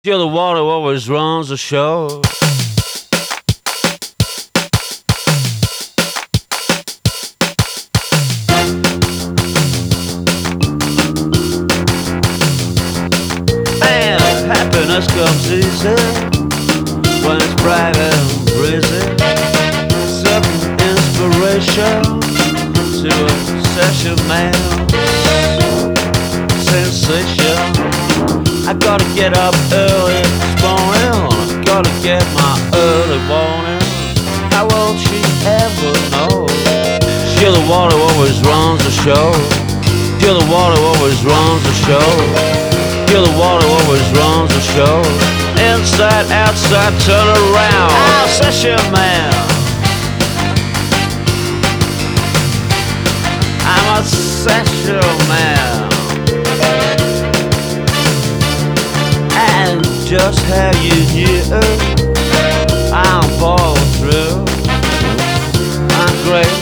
Feel the water always runs the show. And happiness comes easy when it's bright and breezy. Certain inspiration to a session man. Sensation. I gotta get up early this morning. Gotta get my early warning. How will she ever know? Feel the water always runs the show. Feel the water always runs the show. Feel the water always runs the show. Inside, outside, turn around. I'll session man. I'm a session man. And just how you knew I'm following through. I'm great,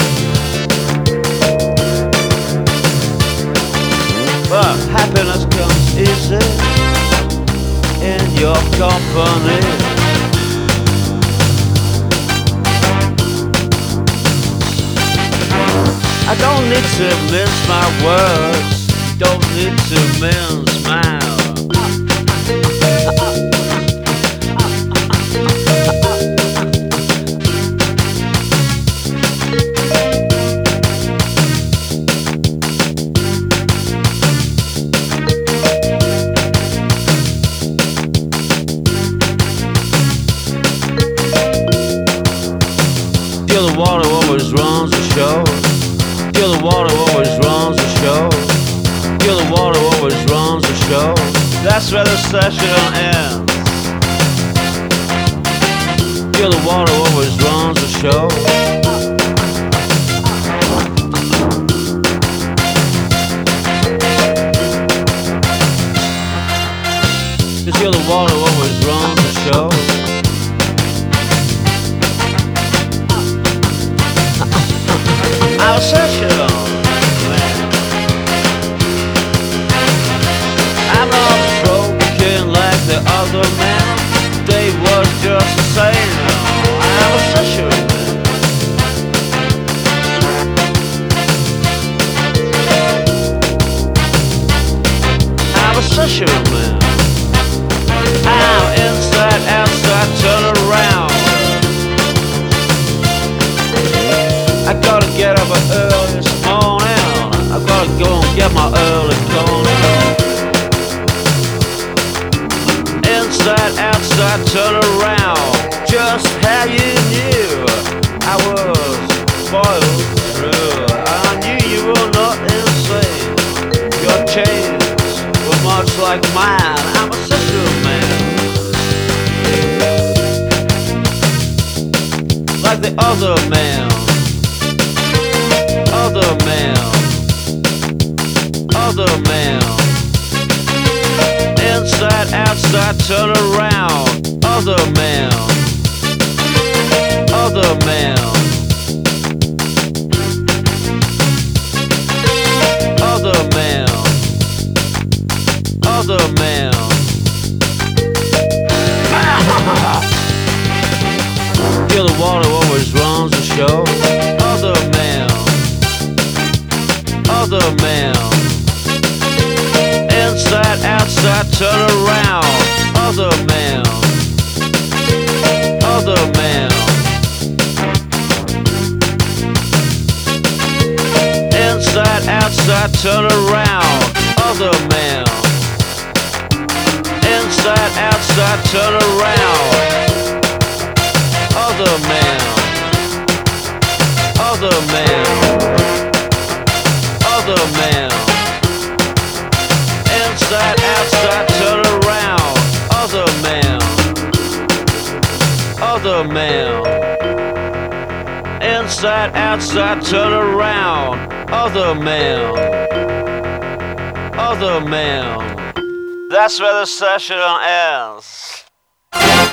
but happiness comes easy in your company. I don't need to mince my words, don't need to mince mine. Feel the water always runs the show. Feel the water always runs the show. Feel the water always runs the show. That's where the session ends. Feel the water always runs the show. Feel the water always runs the show. I'll search it on, man. I'm not broken like the other man. They was just the same. I'm a session man. I'm a session man. I'm inside, outside, turn around. I gotta get up early this morning. I gotta go and get my early calling. Inside, outside, turn around. Just how you knew I was spoiled through. I knew you were not insane. Your chains were much like mine. I'm a session man, like the other man. Other man, other man. Inside, outside, turn around. Other man, other man. Other man, other man. Feel the water always runs the show. Other man. Other man. Inside, outside, turn around. Other man. Other man. Inside, outside, turn around. Other man. Inside, outside, turn around. Other man. Other man. Other man. Inside, outside, turn around. Other man. Other man. Inside, outside, turn around. Other man. Other man. That's where the session ends.